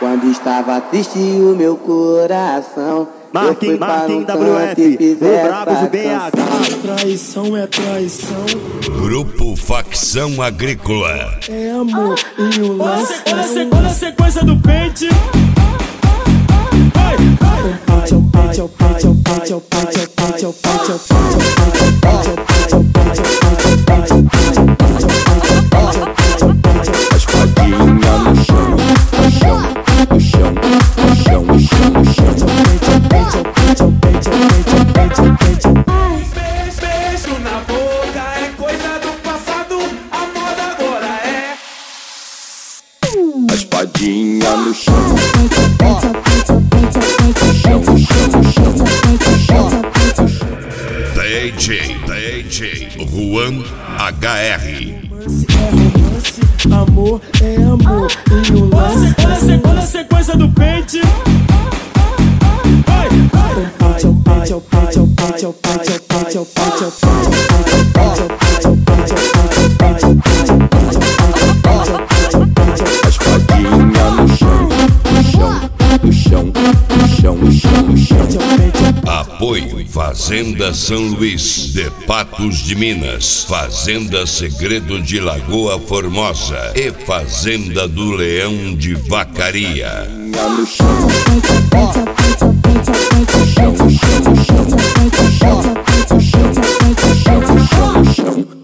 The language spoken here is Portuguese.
Quando estava triste o meu coração, Marquinhos WF, o brabo do BH. Traição é traição. Grupo Facção Agrícola. É amor e o lance Olha a sequência do pente. Beijo na boca é coisa do passado, a moda agora é a espadinha no chão. DJ Juan HR. é romance, amor é amor e o lance Olha a sequência do pente. A espadinha no chão, no chão, no chão, no chão, no chão, no chão. Apoio Fazenda São Luís, de Patos de Minas, Fazenda Segredo de Lagoa Formosa e Fazenda do Leão de Vacaria. No chão, no chão, no chão, no chão, no chão, no chão, no chão, no chão.